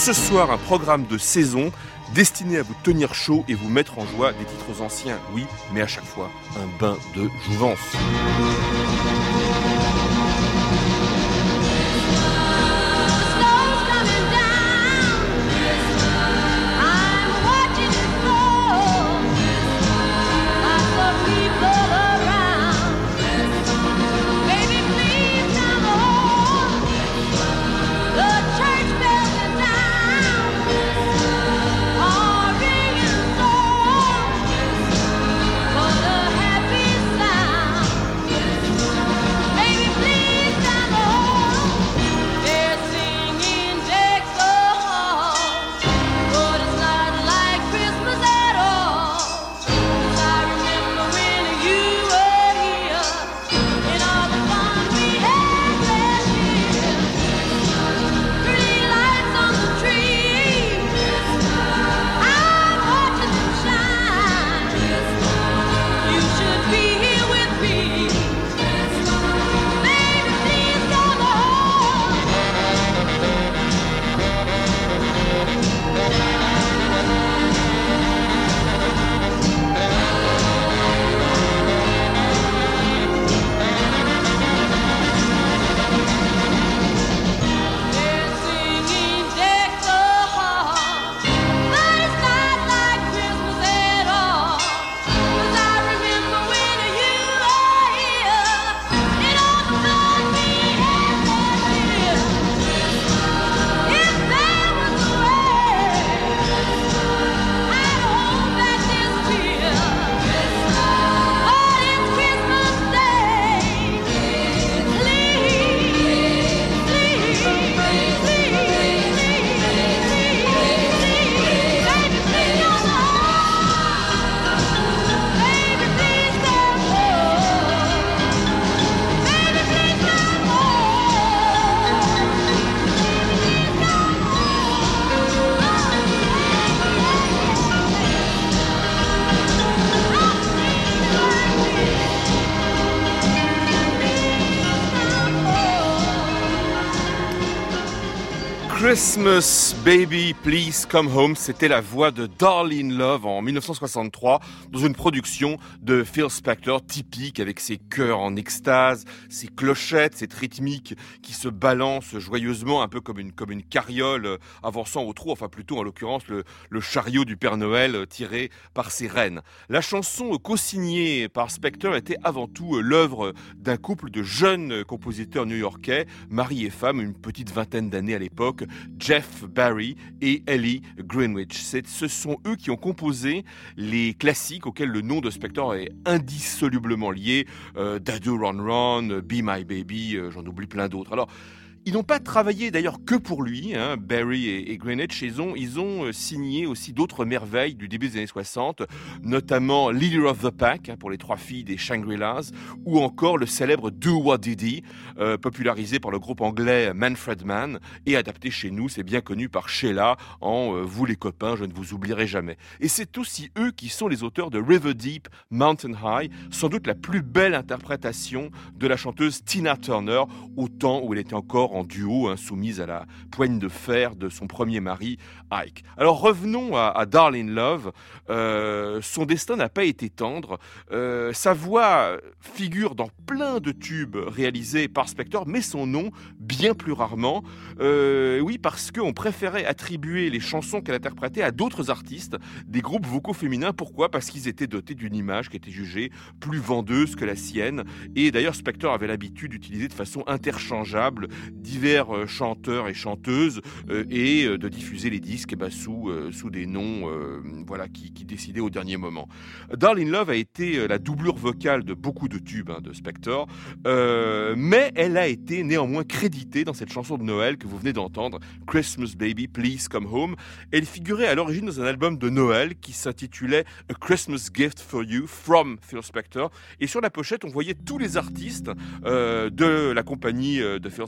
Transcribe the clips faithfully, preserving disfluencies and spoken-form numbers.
Ce soir, un programme de saison destiné à vous tenir chaud et vous mettre en joie. Des titres anciens, oui, mais à chaque fois, un bain de jouvence. Christmas Baby Please Come Home, c'était la voix de Darlene Love en dix-neuf cent soixante-trois dans une production de Phil Spector typique avec ses chœurs en extase, ses clochettes, cette rythmique qui se balance joyeusement un peu comme une, comme une carriole avançant au trot, enfin plutôt en l'occurrence le, le chariot du Père Noël tiré par ses rennes. La chanson co-signée par Spector était avant tout l'œuvre d'un couple de jeunes compositeurs new-yorkais, mari et femme, une petite vingtaine d'années à l'époque, Jeff Barry et Ellie Greenwich. C'est, ce sont eux qui ont composé les classiques auxquels le nom de Spector est indissolublement lié. Euh, Dadu Run Run, Be My Baby, euh, j'en oublie plein d'autres. Alors, ils n'ont pas travaillé d'ailleurs que pour lui, hein, Barry et, et Greenwich. Ils ont, ils ont signé aussi d'autres merveilles du début des années soixante, notamment Leader of the Pack, hein, pour les trois filles des Shangri-Las, ou encore le célèbre Do What Diddy, euh, popularisé par le groupe anglais Manfred Mann, et adapté chez nous, c'est bien connu par Sheila, en euh, Vous les copains, je ne vous oublierai jamais. Et c'est aussi eux qui sont les auteurs de River Deep, Mountain High, sans doute la plus belle interprétation de la chanteuse Tina Turner, au temps où elle était encore en duo, hein, soumise à la poigne de fer de son premier mari, Ike. Alors revenons à, à Darlene Love. Euh, son destin n'a pas été tendre. Euh, sa voix figure dans plein de tubes réalisés par Spector, mais son nom bien plus rarement. Euh, oui, parce qu'on préférait attribuer les chansons qu'elle interprétait à d'autres artistes, des groupes vocaux féminins. Pourquoi ? Parce qu'ils étaient dotés d'une image qui était jugée plus vendeuse que la sienne. Et d'ailleurs, Spector avait l'habitude d'utiliser de façon interchangeable divers euh, chanteurs et chanteuses euh, et euh, de diffuser les disques eh ben, sous, euh, sous des noms euh, voilà, qui, qui décidaient au dernier moment. Darlene Love a été euh, la doublure vocale de beaucoup de tubes hein, de Spector, euh, mais elle a été néanmoins créditée dans cette chanson de Noël que vous venez d'entendre, Christmas Baby Please Come Home. Elle figurait à l'origine dans un album de Noël qui s'intitulait A Christmas Gift for You from Phil Spector, et sur la pochette on voyait tous les artistes euh, de la compagnie euh, de Phil Spector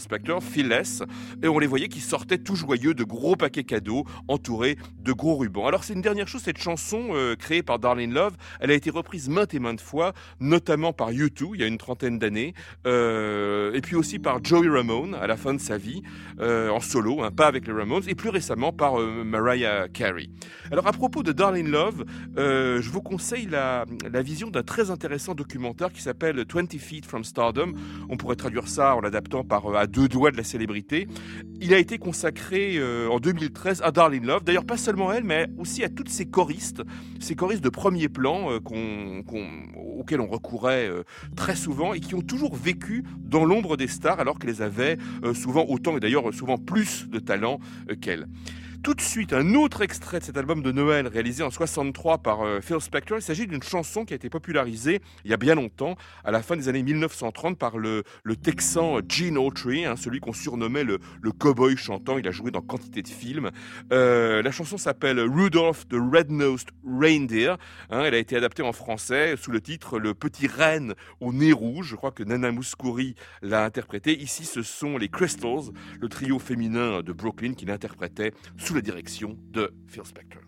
Phyllis, et on les voyait qui sortaient tout joyeux de gros paquets cadeaux entourés de gros rubans. Alors c'est une dernière chose, cette chanson euh, créée par Darlene Love, elle a été reprise maintes et maintes fois, notamment par U deux il y a une trentaine d'années, euh, et puis aussi par Joey Ramone à la fin de sa vie, euh, en solo, hein, pas avec les Ramones, et plus récemment par euh, Mariah Carey. Alors à propos de Darlene Love, euh, je vous conseille la, la vision d'un très intéressant documentaire qui s'appelle twenty feet from Stardom. On pourrait traduire ça en l'adaptant par euh, à deux doigts de la célébrité. Il a été consacré euh, en deux mille treize à Darlene Love, d'ailleurs pas seulement elle, mais aussi à toutes ces choristes, ces choristes de premier plan euh, qu'on, qu'on, auxquels on recourait euh, très souvent et qui ont toujours vécu dans l'ombre des stars alors qu'elles avaient euh, souvent autant et d'ailleurs souvent plus de talent euh, qu'elles. Tout de suite, un autre extrait de cet album de Noël réalisé en soixante-trois par euh, Phil Spector. Il s'agit d'une chanson qui a été popularisée il y a bien longtemps, à la fin des années mille neuf cent trente, par le, le Texan Gene Autry, hein, celui qu'on surnommait le, le cowboy chantant. Il a joué dans quantité de films. Euh, la chanson s'appelle Rudolph the Red-Nosed Reindeer. Hein, elle a été adaptée en français sous le titre Le Petit Renne au nez rouge. Je crois que Nana Mouskouri l'a interprété. Ici, ce sont les Crystals, le trio féminin de Brooklyn, qui l'interprétait sous la direction de Phil Spector.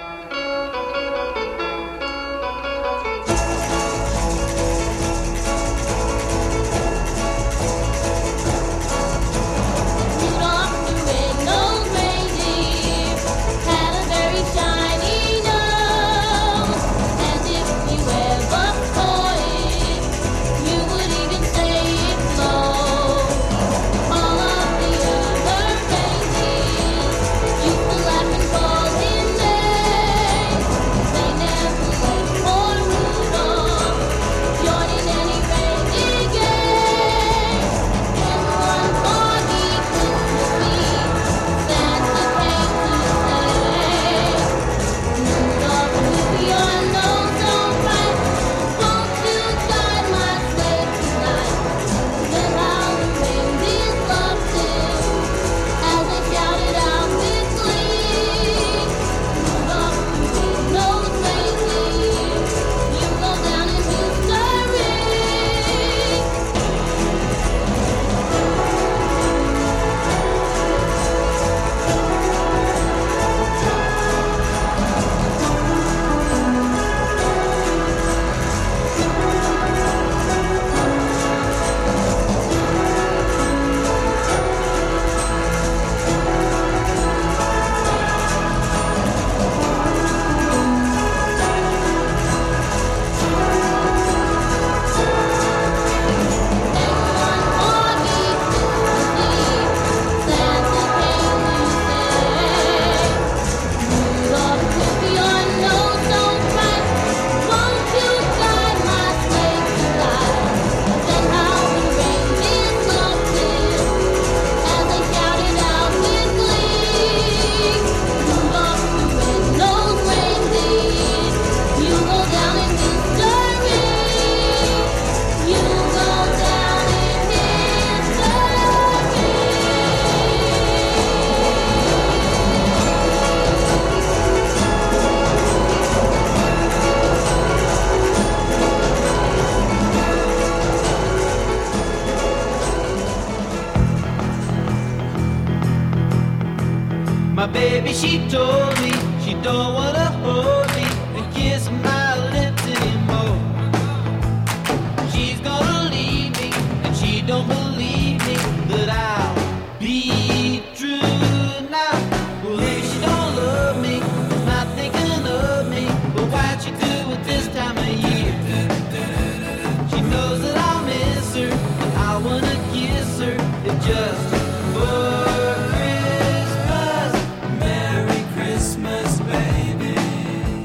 My baby, she told me she don't wanna hold me and kiss my lips anymore. She's gonna leave me and she don't believe me that I'll be true now. Well, if she don't love me, not thinking of me, but why'd she do it this time of year? She knows that I'll miss her and I wanna kiss her. It just for Christmas, Merry Christmas, baby.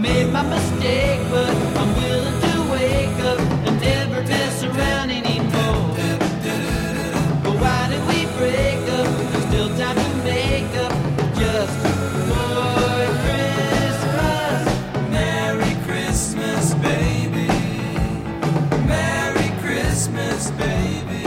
made my mistake, but I'm willing to wake up and never mess around anymore. But why did we break up? There's still time to make up just for Christmas. Merry Christmas, baby. Merry Christmas, baby.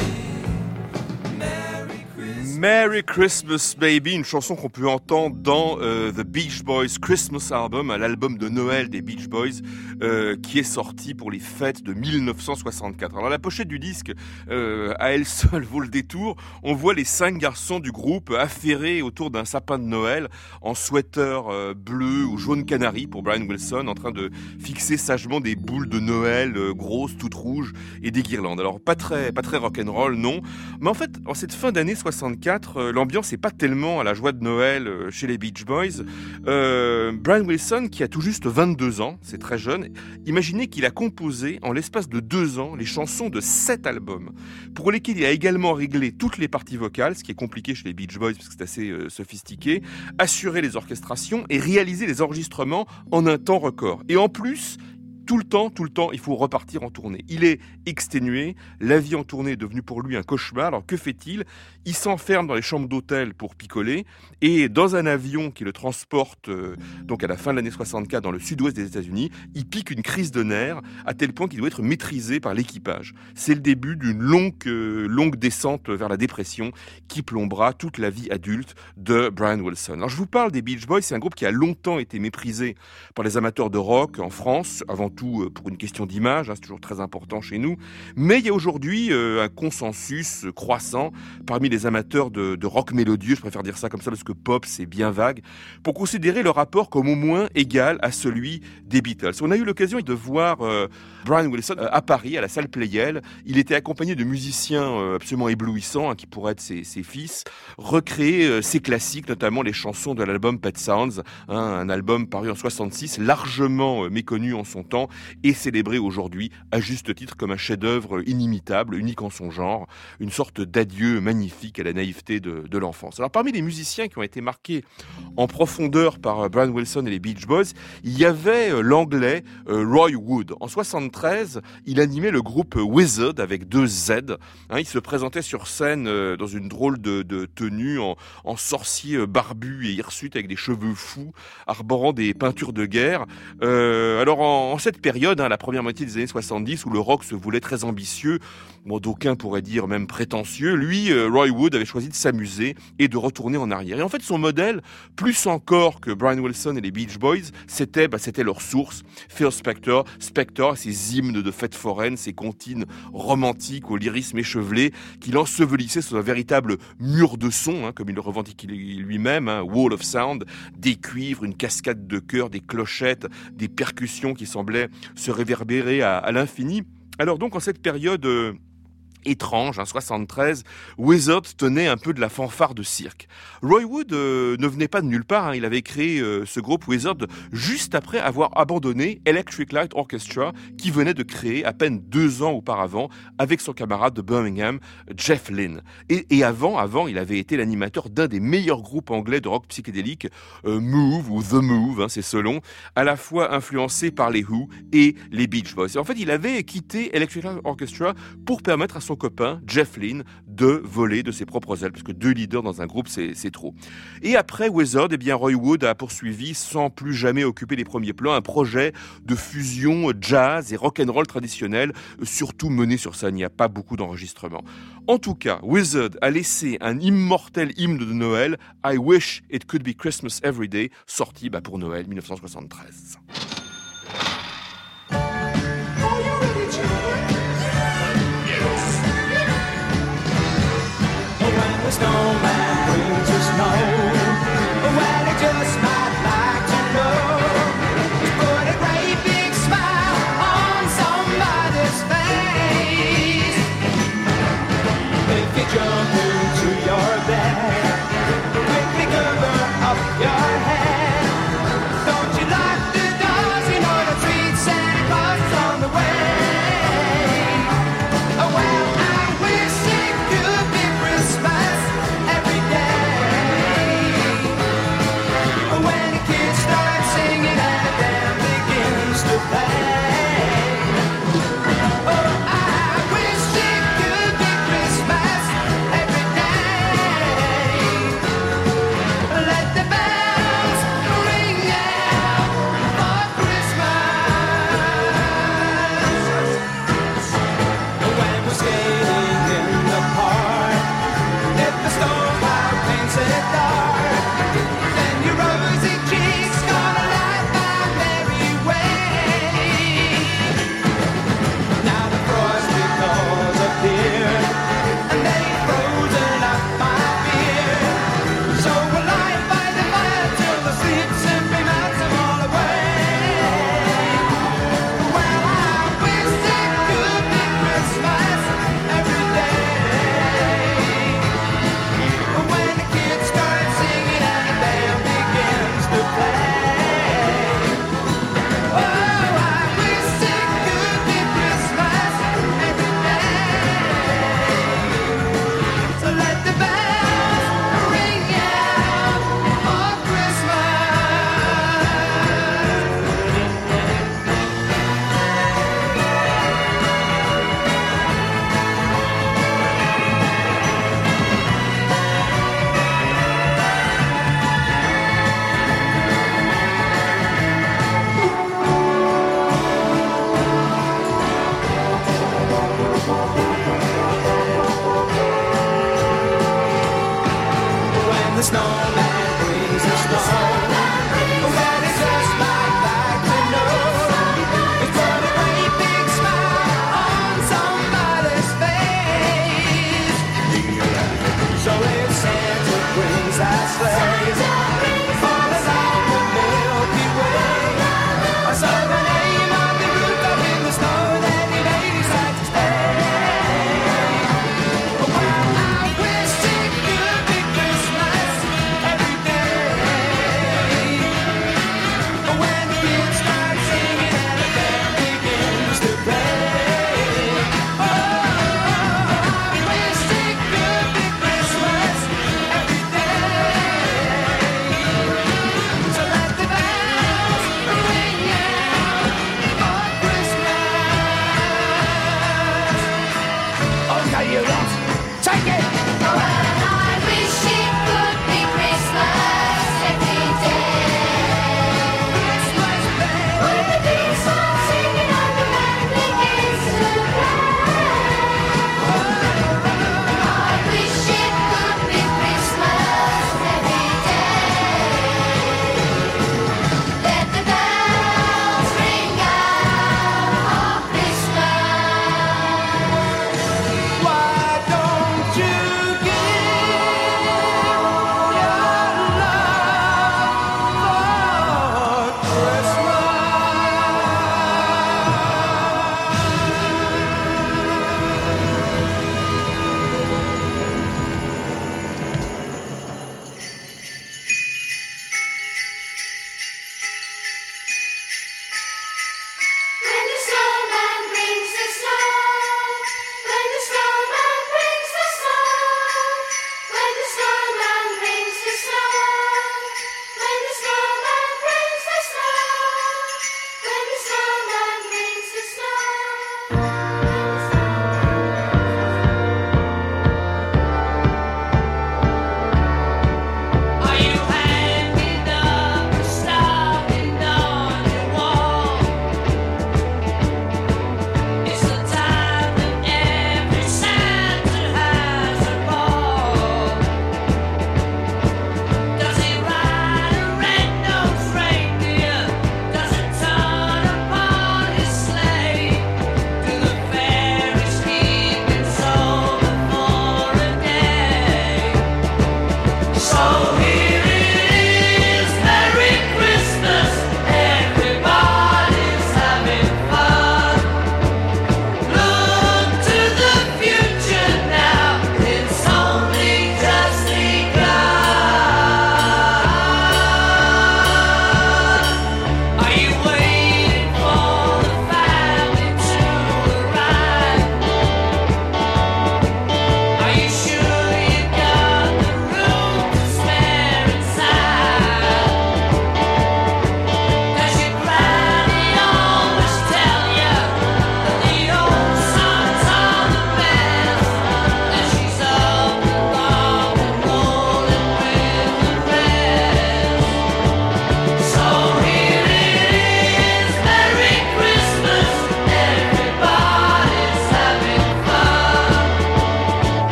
Merry Christmas. Merry Christmas Baby, une chanson qu'on peut entendre dans euh, The Beach Boys Christmas Album, l'album de Noël des Beach Boys, euh, qui est sorti pour les fêtes de dix-neuf cent soixante-quatre. Alors la pochette du disque, euh, à elle seule vaut le détour. On voit les cinq garçons du groupe affairés autour d'un sapin de Noël en sweater euh, bleu ou jaune canari pour Brian Wilson, en train de fixer sagement des boules de Noël euh, grosses, toutes rouges et des guirlandes. Alors pas très, pas très rock'n'roll, non. Mais en fait, en cette fin d'année soixante-quatre, euh, l'ambiance n'est pas tellement à la joie de Noël euh, chez les Beach Boys. Euh, Brian Wilson, qui a tout juste vingt-deux ans, c'est très jeune, imaginez qu'il a composé en l'espace de deux ans les chansons de sept albums, pour lesquels il a également réglé toutes les parties vocales, ce qui est compliqué chez les Beach Boys parce que c'est assez euh, sophistiqué, assuré les orchestrations et réalisé les enregistrements en un temps record. Et en plus, tout le temps, tout le temps, il faut repartir en tournée. Il est exténué, la vie en tournée est devenue pour lui un cauchemar. Alors que fait-il ? Il s'enferme dans les chambres d'hôtel pour picoler et dans un avion qui le transporte euh, donc à la fin de l'année soixante-quatre dans le sud-ouest des États-Unis, il pique une crise de nerfs à tel point qu'il doit être maîtrisé par l'équipage. C'est le début d'une longue, euh, longue descente vers la dépression qui plombera toute la vie adulte de Brian Wilson. Alors je vous parle des Beach Boys, c'est un groupe qui a longtemps été méprisé par les amateurs de rock en France, avant tout pour une question d'image, hein, c'est toujours très important chez nous, mais il y a aujourd'hui euh, un consensus croissant parmi les amateurs de, de rock mélodieux, je préfère dire ça comme ça parce que pop c'est bien vague, pour considérer le rapport comme au moins égal à celui des Beatles. On a eu l'occasion de voir euh, Brian Wilson euh, à Paris, à la salle Pleyel. Il était accompagné de musiciens euh, absolument éblouissants, hein, qui pourraient être ses, ses fils, recréer euh, ses classiques, notamment les chansons de l'album Pet Sounds, hein, un album paru en soixante-six, largement euh, méconnu en son temps et célébré aujourd'hui à juste titre comme un chef-d'œuvre inimitable, unique en son genre, une sorte d'adieu magnifique à la naïveté de, de l'enfance. Alors parmi les musiciens qui ont été marqués en profondeur par Brian Wilson et les Beach Boys, il y avait euh, l'anglais euh, Roy Wood. En soixante-treize, il animait le groupe Wizzard avec deux Z. Hein, il se présentait sur scène euh, dans une drôle de, de tenue en, en sorcier barbu et hirsute avec des cheveux fous, arborant des peintures de guerre. Euh, alors en, en cette période, hein, la première moitié des années soixante-dix, où le rock se voulait très ambitieux, bon, d'aucuns pourraient dire même prétentieux, lui, euh, Roy Wood avait choisi de s'amuser et de retourner en arrière. Et en fait, son modèle, plus encore que Brian Wilson et les Beach Boys, c'était, bah, c'était leur source. Phil Spector, Spector, ses hymnes de fêtes foraines, ses comptines romantiques au lyrisme échevelé, qu'il ensevelissait sous un véritable mur de son, hein, comme il le revendique lui-même, hein, Wall of Sound, des cuivres, une cascade de chœurs, des clochettes, des percussions qui semblaient se réverbérer à, à l'infini. Alors donc, en cette période euh, étrange, hein, soixante-treize, Wizzard tenait un peu de la fanfare de cirque. Roy Wood euh, ne venait pas de nulle part, hein, il avait créé euh, ce groupe Wizzard juste après avoir abandonné Electric Light Orchestra, qui venait de créer à peine deux ans auparavant avec son camarade de Birmingham, Jeff Lynne. Et, et avant, avant, il avait été l'animateur d'un des meilleurs groupes anglais de rock psychédélique, euh, Move ou The Move, hein, c'est selon, à la fois influencé par les Who et les Beach Boys. Et en fait, il avait quitté Electric Light Orchestra pour permettre à son copain, Jeff Lynne, de voler de ses propres ailes, parce que deux leaders dans un groupe, c'est, c'est trop. Et après Wizzard, eh bien, Roy Wood a poursuivi, sans plus jamais occuper les premiers plans, un projet de fusion jazz et rock'n'roll traditionnel, surtout mené sur scène. Il n'y a pas beaucoup d'enregistrements. En tout cas, Wizzard a laissé un immortel hymne de Noël, I Wish It Could Be Christmas Every Day, sorti bah, pour Noël dix-neuf cent soixante-treize. Snowman brings you snow. Well, he just might like to know. Just put a great big smile on somebody's face. If you jump into your bed, quickly cover up your head. Don't you lock the door?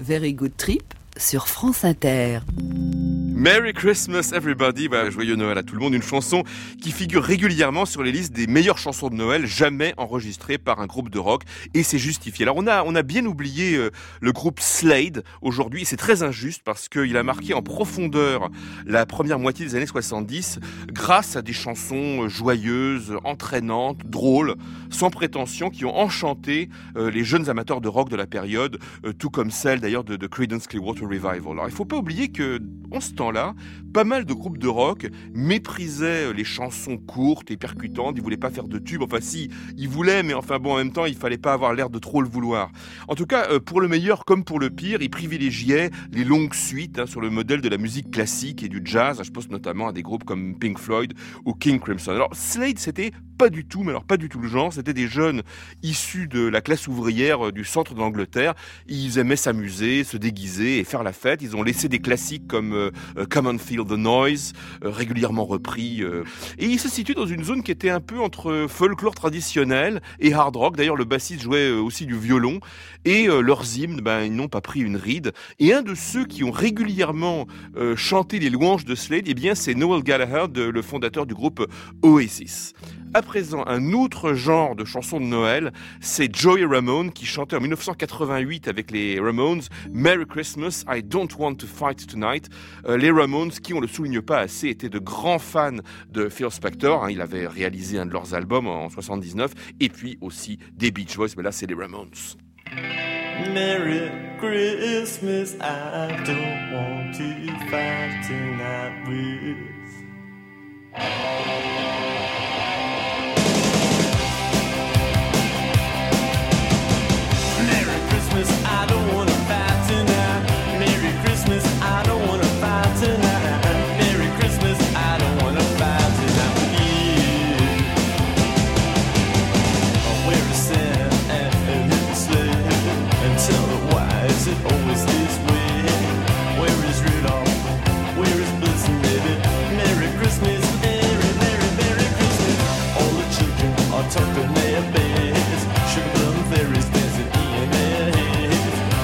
Very Good Trip sur France Inter. Merry Christmas Everybody, bah, joyeux Noël à tout le monde, une chanson qui figure régulièrement sur les listes des meilleures chansons de Noël jamais enregistrées par un groupe de rock, et c'est justifié. Alors on a, on a bien oublié euh, le groupe Slade aujourd'hui, et c'est très injuste parce qu'il a marqué en profondeur la première moitié des années soixante-dix grâce à des chansons joyeuses, entraînantes, drôles, sans prétention, qui ont enchanté euh, les jeunes amateurs de rock de la période, euh, tout comme celle d'ailleurs de, de Creedence Clearwater Revival. Alors il faut pas oublier que en ce temps-là, pas mal de groupes de rock méprisaient les chansons courtes et percutantes, ils voulaient pas faire de tubes, enfin si, ils voulaient, mais enfin bon, en même temps, il fallait pas avoir l'air de trop le vouloir. En tout cas, pour le meilleur comme pour le pire, ils privilégiaient les longues suites hein, sur le modèle de la musique classique et du jazz, je pense notamment à des groupes comme Pink Floyd ou King Crimson. Alors Slade, c'était pas du tout, mais alors pas du tout le genre, c'était des jeunes issus de la classe ouvrière du centre de l'Angleterre, ils aimaient s'amuser, se déguiser et faire la fête, ils ont laissé des classiques comme euh, Come on Feel the Noise, euh, régulièrement repris, euh, et ils se situent dans une zone qui était un peu entre folklore traditionnel et hard rock, d'ailleurs le bassiste jouait aussi du violon, et euh, leurs hymnes, ben, ils n'ont pas pris une ride, et un de ceux qui ont régulièrement euh, chanté les louanges de Slade, eh bien c'est Noel Gallagher, de, le fondateur du groupe Oasis. À présent, un autre genre de chanson de Noël, c'est Joey Ramone qui chantait en dix-neuf cent quatre-vingt-huit avec les Ramones Merry Christmas, I Don't Want to Fight Tonight. Euh, les Ramones, qui on le souligne pas assez, étaient de grands fans de Phil Spector. Hein, il avait réalisé un de leurs albums en soixante-dix-neuf, et puis aussi des Beach Boys, mais là c'est les Ramones. Merry Christmas, I don't want to fight tonight with. I don't wanna fight tonight. Merry Christmas, I don't wanna fight tonight. Merry Christmas, I don't wanna fight tonight with you. I'll wear a Santa and hit the sled and tell her why is it always this way? Where is Rudolph? Where is Blitzen, baby? Merry Christmas, Merry, Merry, Merry Christmas. All the children are tucked in their beds. Sugar plum fairies dancing in their heads.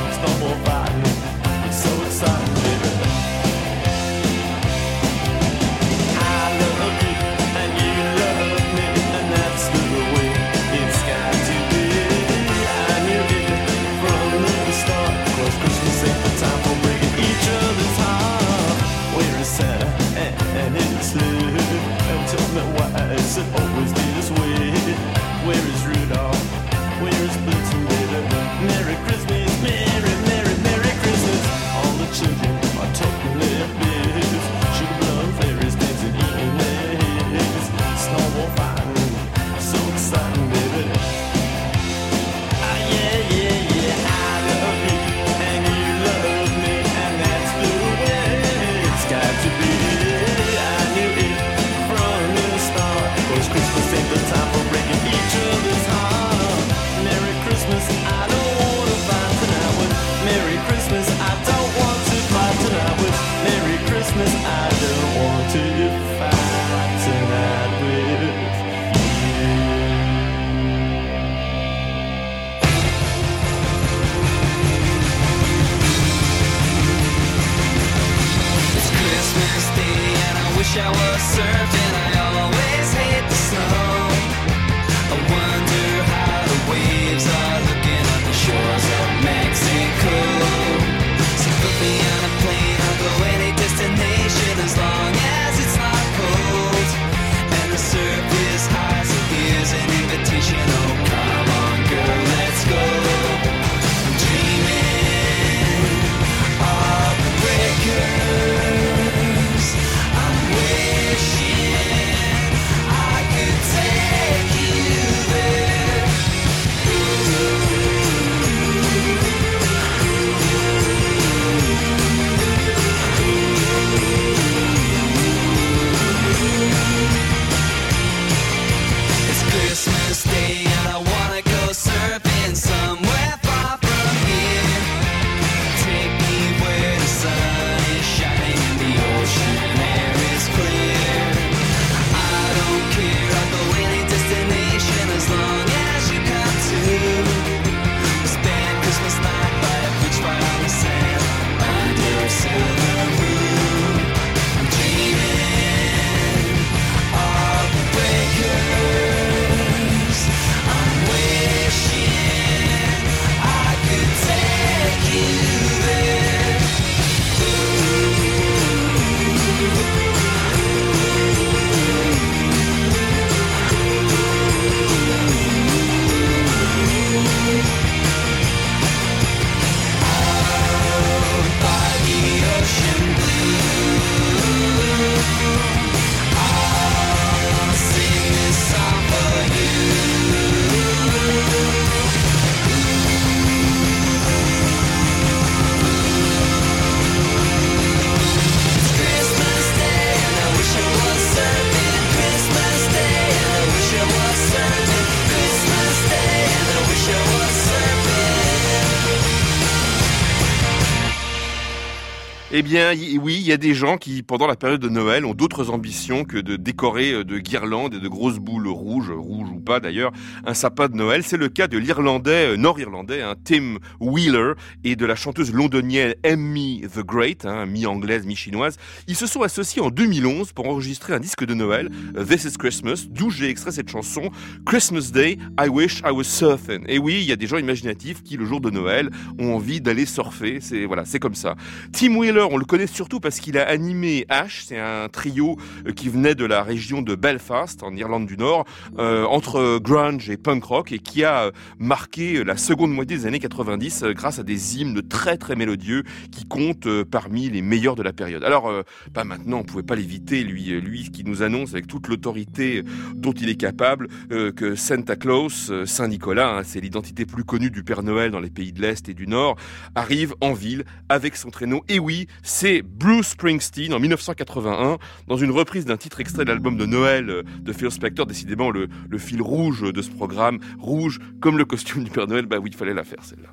Eh bien, y- oui, il y a des gens qui, pendant la période de Noël, ont d'autres ambitions que de décorer de guirlandes et de grosses boules rouges, rouges ou pas d'ailleurs, un sapin de Noël. C'est le cas de l'Irlandais, euh, nord-irlandais, hein, Tim Wheeler, et de la chanteuse londonienne Amy the Great, hein, mi-anglaise, mi-chinoise. Ils se sont associés en deux mille onze pour enregistrer un disque de Noël, euh, This is Christmas, d'où j'ai extrait cette chanson, Christmas Day, I wish I was surfing. Et oui, il y a des gens imaginatifs qui, le jour de Noël, ont envie d'aller surfer. C'est, voilà, c'est comme ça. Tim Wheeler, on le connaît surtout parce qu'il a animé Ash, c'est un trio qui venait de la région de Belfast, en Irlande du Nord, euh, entre grunge et punk rock, et qui a marqué la seconde moitié des années quatre-vingt-dix euh, grâce à des hymnes très très mélodieux qui comptent euh, parmi les meilleurs de la période. Alors, euh, pas maintenant, on pouvait pas l'éviter, lui, lui qui nous annonce avec toute l'autorité dont il est capable euh, que Santa Claus, euh, Saint-Nicolas, hein, c'est l'identité plus connue du Père Noël dans les pays de l'Est et du Nord, arrive en ville avec son traîneau. Et oui, c'est Bruce Springsteen en dix-neuf cent quatre-vingt-un, dans une reprise d'un titre extrait de l'album de Noël de Phil Spector, décidément le, le fil rouge de ce programme, rouge comme le costume du Père Noël. Bah oui, il fallait la faire celle-là.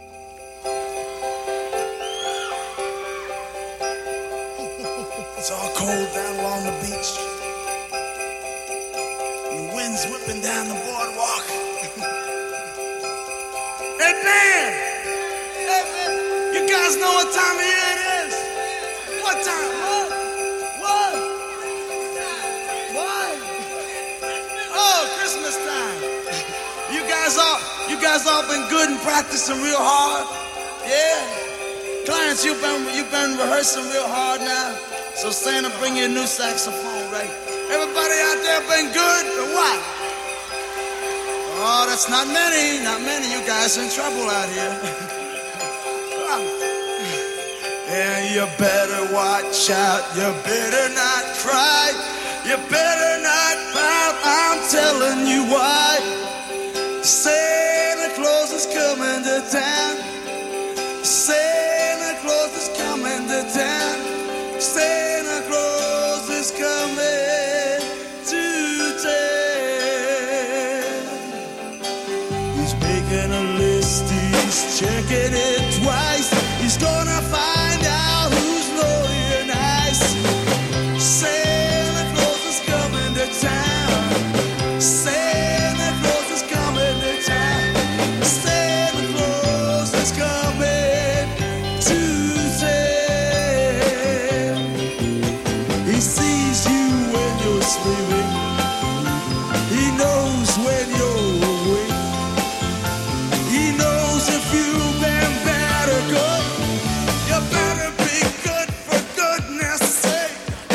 It's all cold down along the beach. The wind's whipping down the boardwalk. Hey man! Hey man! You guys know what time of year it is? What time? What? What? What? Oh, Christmas time. You guys all, you guys all been good and practicing real hard? Yeah? Clarence, you've been, you've been rehearsing real hard now. So Santa, bring you a new saxophone, right? Everybody out there been good or what? Oh, that's not many, not many. You guys are in trouble out here. Come on. Yeah, you better watch out. You better not cry. You better not pout. I'm telling you why. Santa Claus is coming to town. Santa Claus is coming to town. Santa Claus is coming to town. He's making a list, he's checking it twice. He's gonna find out who's naughty and nice. Santa Claus is coming to town. Santa Claus is coming to town. Santa Claus is coming to town. He sees you when you're sleeping. He knows when you're awake. He knows if you've been bad or good. You better be good for goodness sake.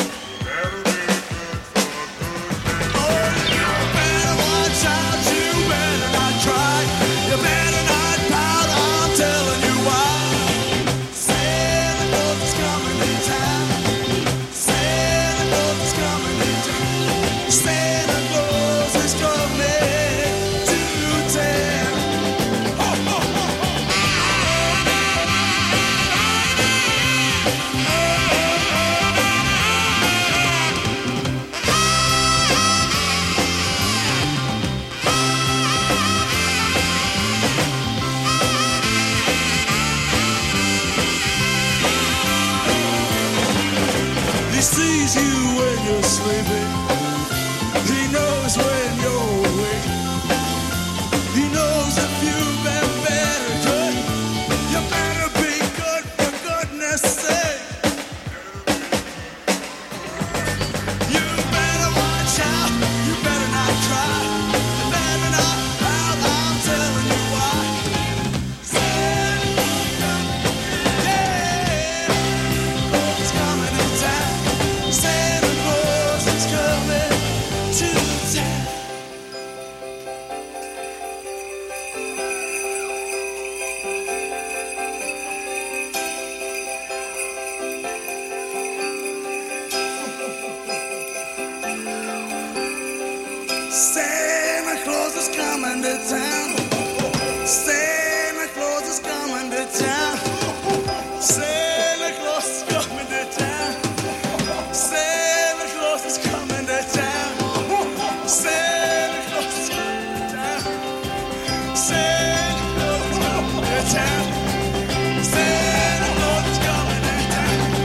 Oh, you better watch out. You better not try. You better not pout. I'm telling you why. Santa Claus is coming to town. Santa Claus is coming to town. Santa Claus is coming to town. Ho, ho, ho, ho. He sees you when you're sleeping. He knows when you're awake. He knows if you've been bad or good. You better be good for goodness sake. You better watch out. You better not try. You better not pout. I'm telling you why. Santa, yeah, Claus is coming to town. Santa Claus is coming to town. Santa Claus is coming to town. Santa Claus is coming to town. Santa Claus is coming to town. Santa Claus is coming to town. Santa Claus is coming to town. Santa Claus is coming to town. Santa Claus is coming to town.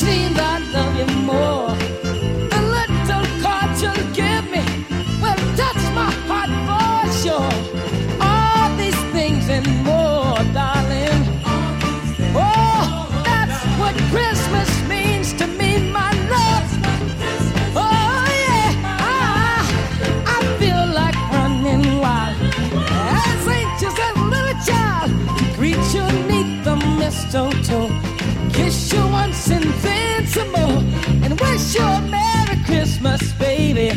seems I love you more. The little card you'll give me will touch my heart for sure. All these things and more, darling. Oh, that's what Christmas means to me, my love. Oh yeah, I, I feel like running wild as anxious as a little child. Greet you neath the mistletoe, kiss you once and then some more, and wish you a Merry Christmas, baby.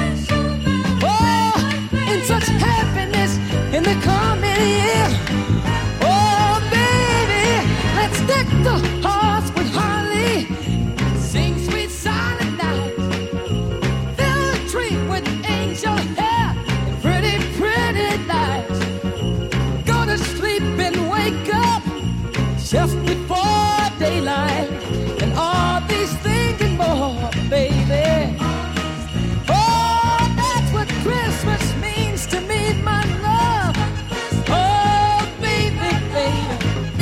Oh, in such happiness in the coming year. Oh, baby, let's deck the hearts with holly, sing sweet silent night, fill the tree with angel hair and pretty, pretty lights. Go to sleep and wake up just before daylight, and all these things and more, baby. Oh, that's what Christmas means to me, my love. Oh, baby, baby.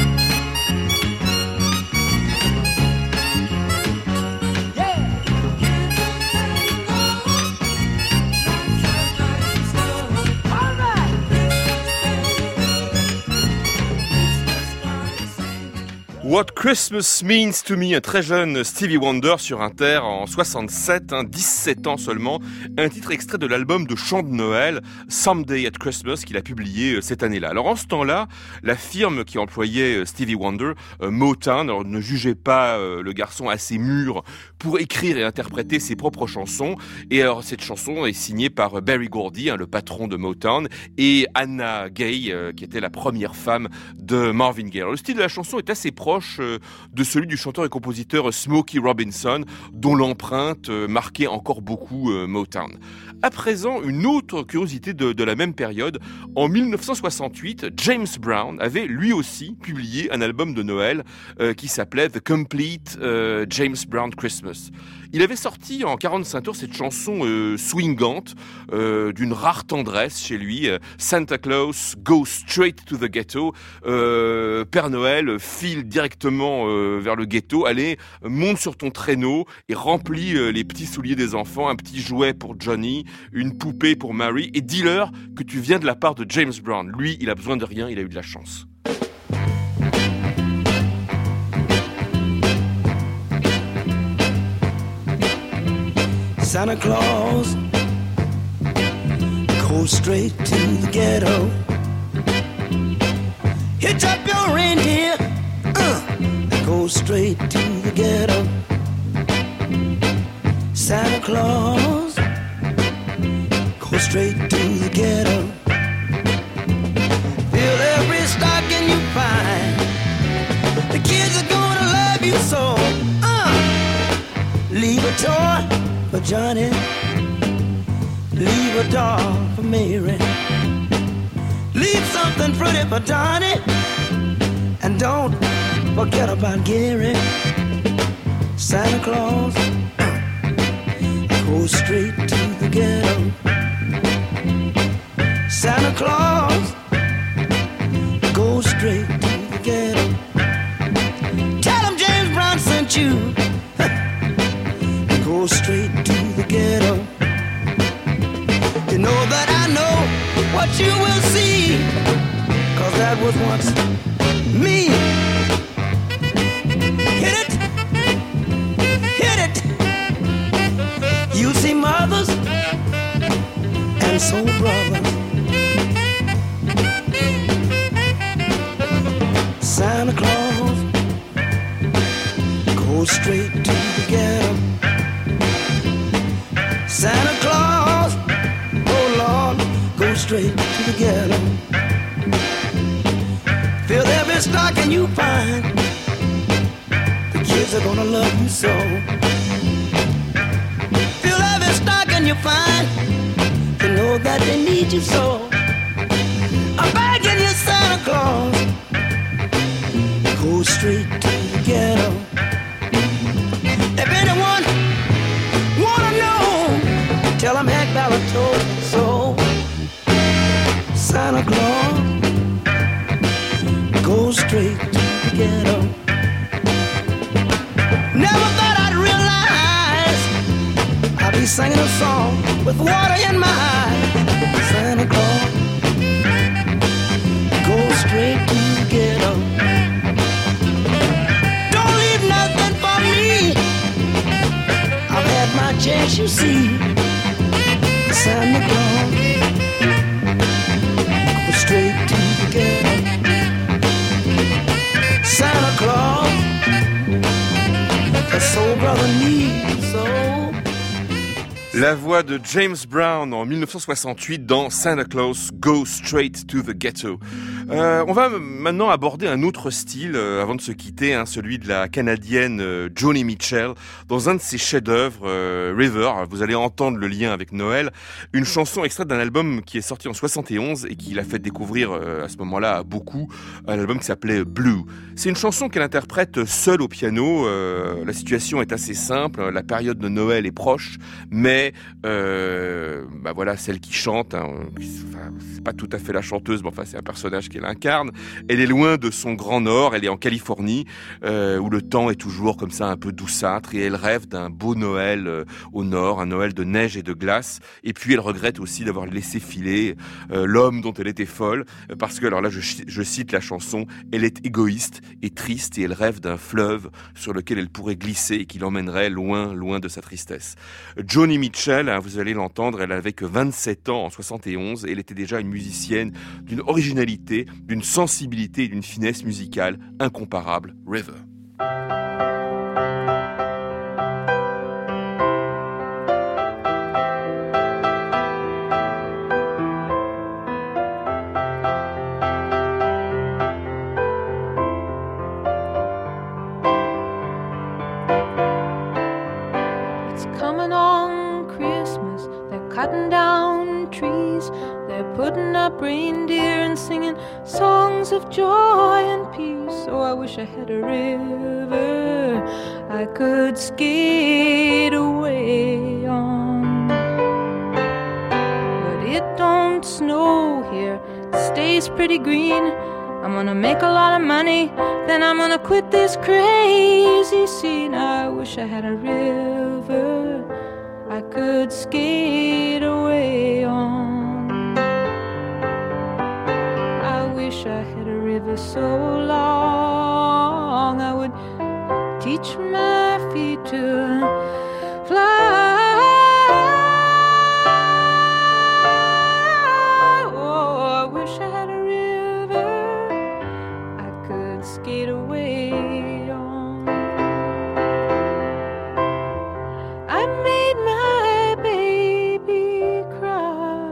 Yeah. All right. What Christmas Means to Me, un très jeune Stevie Wonder sur Inter en soixante-sept, hein, dix-sept ans seulement, un titre extrait de l'album de chant de Noël Someday at Christmas qu'il a publié cette année-là. Alors en ce temps-là, la firme qui employait Stevie Wonder, euh, Motown, alors, ne jugeait pas euh, le garçon assez mûr pour écrire et interpréter ses propres chansons. Et alors cette chanson est signée par Berry Gordy, hein, le patron de Motown, et Anna Gaye, euh, qui était la première femme de Marvin Gaye. Alors, le style de la chanson est assez proche de celui du chanteur et compositeur Smokey Robinson, dont l'empreinte marquait encore beaucoup Motown. À présent, une autre curiosité de, de la même période. En dix-neuf cent soixante-huit, James Brown avait lui aussi publié un album de Noël euh, qui s'appelait The Complete euh, James Brown Christmas. Il avait sorti en quarante-cinq tours cette chanson euh, swingante, euh, d'une rare tendresse chez lui. euh, Santa Claus goes straight to the ghetto. Euh, Père Noël file directement euh, vers le ghetto. Allez, monte sur ton traîneau et remplis euh, les petits souliers des enfants. Un petit jouet pour Johnny, une poupée pour Mary. Et dis-leur que tu viens de la part de James Brown. Lui, il a besoin de rien, il a eu de la chance. Santa Claus goes straight to the ghetto. Hitch up your reindeer, uh, go straight to the ghetto. Santa Claus go straight to the ghetto. Fill every stocking you find. The kids are gonna love you so. Uh, leave a toy for Johnny, leave a doll for Mary, leave something pretty for Donnie, and don't forget about Gary. Santa Claus goes straight to the ghetto. Santa Claus goes straight to the ghetto. Tell him James Brown sent you. Go straight to the ghetto. You know that I know what you will see, 'cause that was once me. Hit it, hit it. You see mothers and soul brothers. Santa Claus goes straight to the ghetto. Santa Claus, oh Lord, go straight to the ghetto. Fill every stocking you find. The kids are gonna love you so. Fill every stocking you find. They know that they need you so. I'm begging you, Santa Claus, go straight to the ghetto. If anyone wanna know, tell him Hank Ballard told me so. Santa Claus goes straight to the ghetto. Never thought He's singing a song with water in my eye. Santa Claus, go straight to the ghetto. Don't leave nothing for me. I've had my chance, you see. Santa Claus, go straight to the ghetto. Santa Claus, the soul brother needs so. La voix de James Brown en dix-neuf cent soixante-huit dans Santa Claus Go Straight to the Ghetto. Euh, on va maintenant aborder un autre style euh, avant de se quitter, hein, celui de la Canadienne euh, Joni Mitchell, dans un de ses chefs-d'œuvre, euh, River. Vous allez entendre le lien avec Noël, une chanson extraite d'un album qui est sorti en soixante et onze et qui l'a fait découvrir euh, à ce moment-là à beaucoup, un album qui s'appelait Blue. C'est une chanson qu'elle interprète seule au piano. Euh, la situation est assez simple, la période de Noël est proche, mais euh, bah voilà, celle qui chante, hein, enfin, c'est pas tout à fait la chanteuse, mais enfin c'est un personnage qu'elle incarne. Elle est loin de son grand nord, elle est en Californie, euh, où le temps est toujours comme ça un peu douceâtre, et elle rêve d'un beau Noël euh, au nord, un Noël de neige et de glace. Et puis elle regrette aussi d'avoir laissé filer euh, l'homme dont elle était folle, parce que, alors là je, je cite la chanson, elle est égoïste et triste, et elle rêve d'un fleuve sur lequel elle pourrait glisser et qui l'emmènerait loin, loin de sa tristesse. Joni Mitchell, hein, vous allez l'entendre, elle avait que vingt-sept ans en soixante et onze, et elle était déjà une musicienne d'une originalité, d'une sensibilité et d'une finesse musicale incomparable. River. It's coming on Christmas, they're cutting down trees, they're putting up reindeer and singing songs of joy and peace. Oh, I wish I had a river I could skate away on. But it don't snow here, it stays pretty green. I'm gonna make a lot of money, then I'm gonna quit this crazy scene. I wish I had a river I could skate away on. I wish I had a river so long I would teach my feet to fly. Oh, I wish I had a river I could skate away on. I made my baby cry.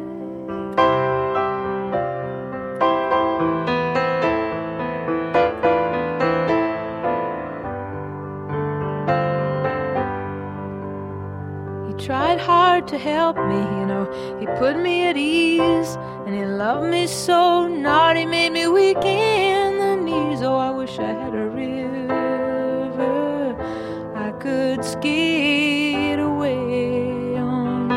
He tried hard to help me, you know, he put me at ease, and he loved me so, not he made me weak in the knees. Oh, I wish I had a river I could skate away on.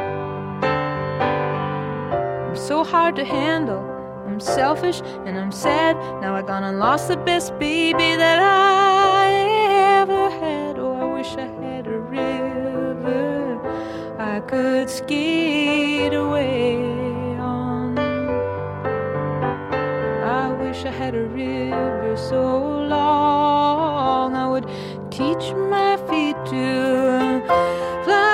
I'm so hard to handle, I'm selfish and I'm sad. Now I gone and lost the best baby that I ever had. Oh, I wish I had a river I could skate away on. I wish I had a river so long I would teach my feet to fly.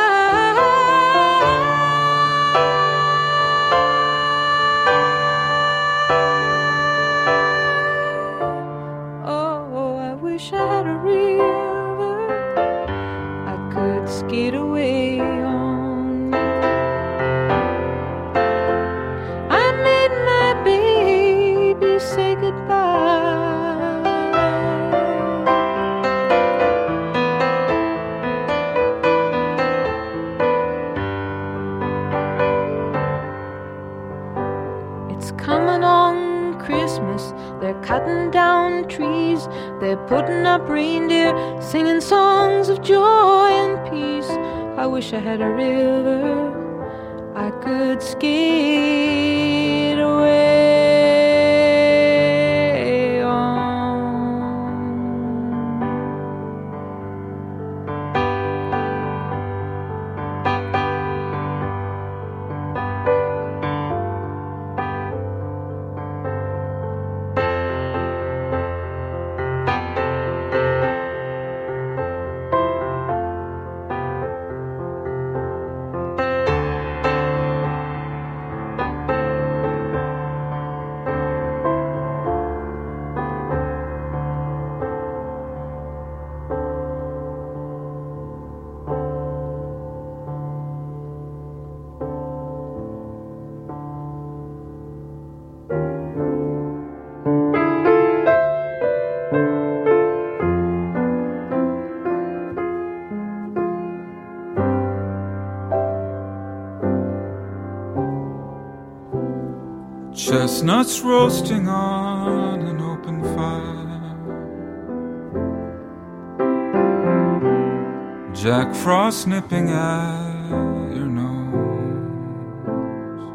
Oh, I wish I had a river I could skate away on. I made my baby say goodbye. It's coming on Christmas, they're cutting down trees, they're putting up reindeer, singing songs of joy and peace. I wish I had a river I could skate away on. Chestnuts roasting on an open fire, Jack Frost nipping at your nose,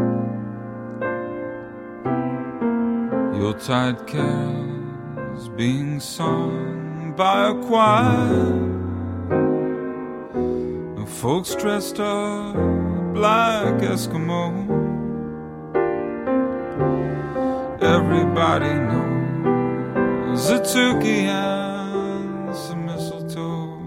Yuletide carols being sung by a choir of folks dressed up like Eskimos. Everybody knows a turkey and some mistletoe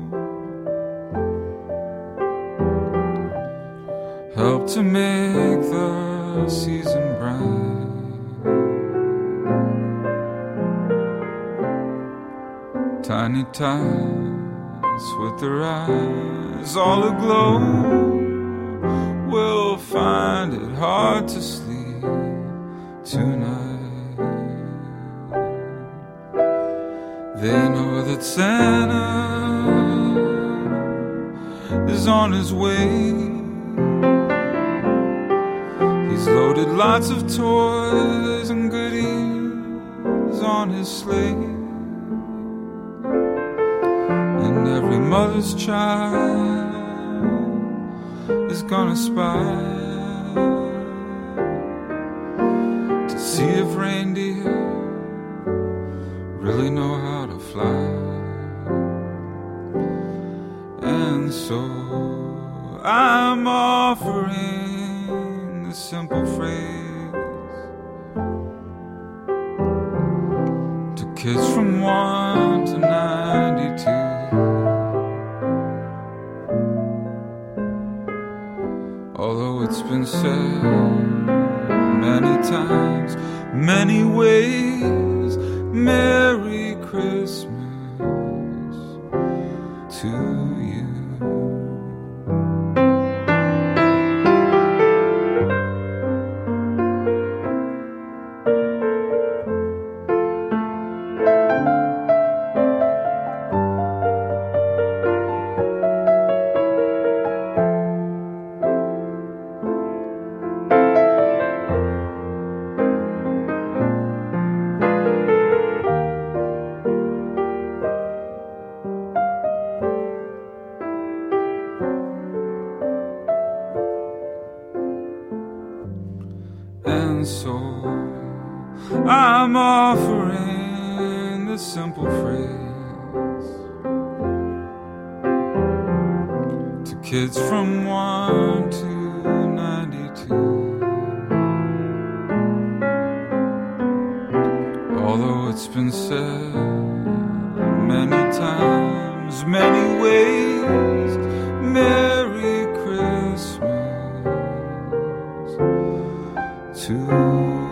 help to make the season bright. Tiny tots with their eyes all aglow will find it hard to sleep tonight. They know that Santa is on his way. He's loaded lots of toys and goodies on his sleigh, and every mother's child is gonna spy to see if reindeer really know how to fly. And so I'm offering the simple phrase to kids from one to ninety-two. Although it's been said many times, many ways, Merry Christmas to you. And so I'm offering the simple phrase to kids from one to ninety-two. Although it's been said many times, many ways, Merry Christmas to you.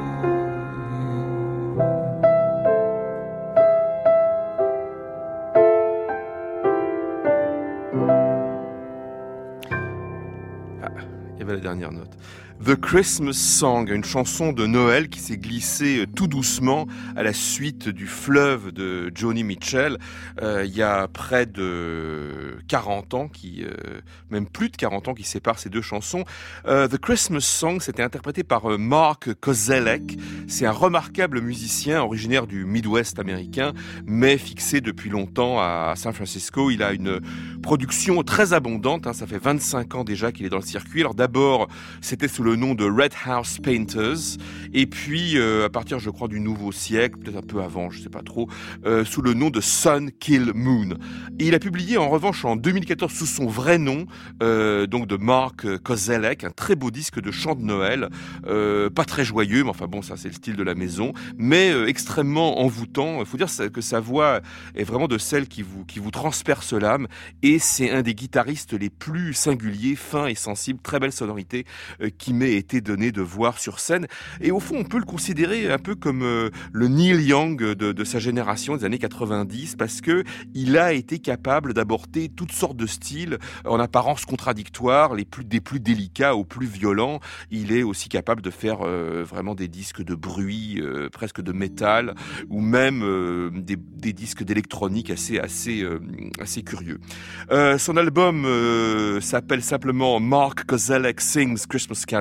Ah, il y avait la dernière note. The Christmas Song, une chanson de Noël qui s'est glissée tout doucement à la suite du fleuve de Joni Mitchell. Euh, il y a près de quarante ans, qui, euh, même plus de quarante ans qui séparent ces deux chansons. Euh, The Christmas Song, c'était interprété par euh, Mark Kozelek. C'est un remarquable musicien originaire du Midwest américain, mais fixé depuis longtemps à San Francisco. Il a une production très abondante, hein, ça fait vingt-cinq ans déjà qu'il est dans le circuit. Alors d'abord, c'était sous le nom de Red House Painters, et puis euh, à partir, je crois, du nouveau siècle, peut-être un peu avant, je sais pas trop, euh, sous le nom de Sun Kill Moon. Et il a publié en revanche en deux mille quatorze sous son vrai nom, euh, donc de Mark Kozelek, un très beau disque de chant de Noël, euh, pas très joyeux, mais enfin bon, ça c'est le style de la maison, mais euh, extrêmement envoûtant. Il faut dire que sa voix est vraiment de celle qui vous, qui vous transperce l'âme, et c'est un des guitaristes les plus singuliers, fins et sensibles, très belle sonorité, euh, qui m'ait été donné de voir sur scène. Et au fond, on peut le considérer un peu comme euh, le Neil Young de, de sa génération des années quatre-vingt-dix, parce que il a été capable d'aborder toutes sortes de styles en apparence contradictoires, les plus, des plus délicats aux plus violents. Il est aussi capable de faire euh, vraiment des disques de bruit, euh, presque de métal, ou même euh, des, des disques d'électronique assez, assez, euh, assez curieux. Euh, son album euh, s'appelle simplement Mark Kozelek Sings Christmas Carol.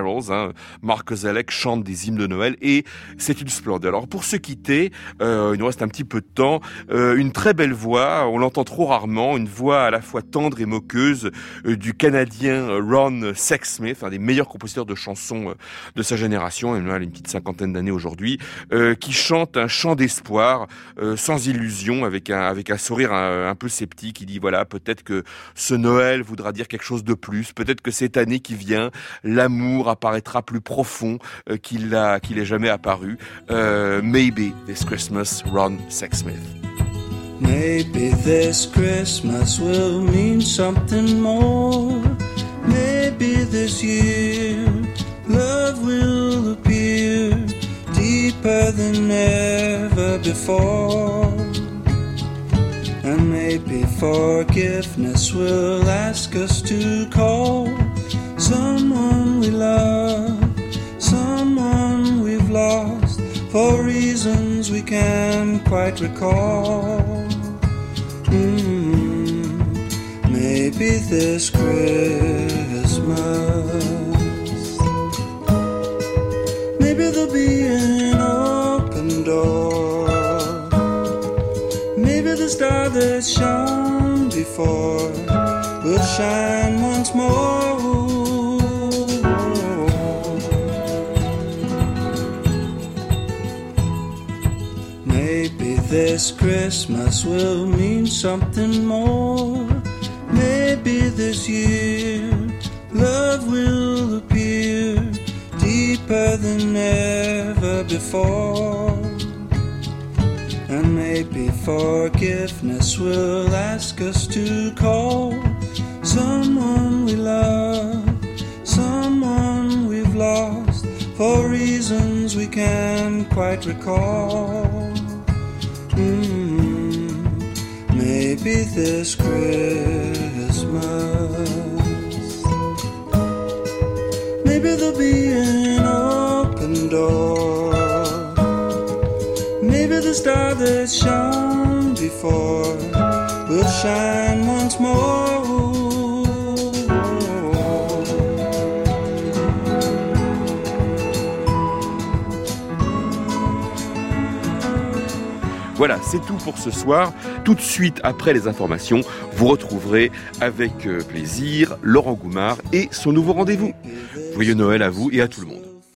carols. Hein. Mark Kozelek chante des hymnes de Noël et c'est une splendeur. Alors pour se quitter, euh, il nous reste un petit peu de temps. Euh, une très belle voix, on l'entend trop rarement, une voix à la fois tendre et moqueuse euh, du Canadien Ron Sexsmith, un des meilleurs compositeurs de chansons euh, de sa génération. Il a une petite cinquantaine d'années aujourd'hui, euh, qui chante un chant d'espoir, euh, sans illusion, avec un avec un sourire un, un peu sceptique. Il dit voilà, peut-être que ce Noël voudra dire quelque chose de plus. Peut-être que cette année qui vient, l'amour apparaîtra plus profond euh, qu'il a qu'il ait jamais apparu. Uh, maybe this Christmas, Ron Sexsmith. Maybe this Christmas will mean something more. Maybe this year love will appear deeper than ever before. And maybe forgiveness will ask us to call someone we love, someone we've lost, for reasons we can't quite recall. Mm, maybe this Christmas, maybe there'll be an open door. Maybe the star that shone before will shine once more. This Christmas will mean something more. Maybe this year love will appear deeper than ever before. And maybe forgiveness will ask us to call someone we love, someone we've lost, for reasons we can't quite recall. Mm, maybe this Christmas, maybe there'll be an open door. Maybe the star that shone before will shine once more. Voilà, c'est tout pour ce soir. Tout de suite, après les informations, vous retrouverez avec plaisir Laurent Goumard et son nouveau rendez-vous. Joyeux Noël à vous et à tout le monde.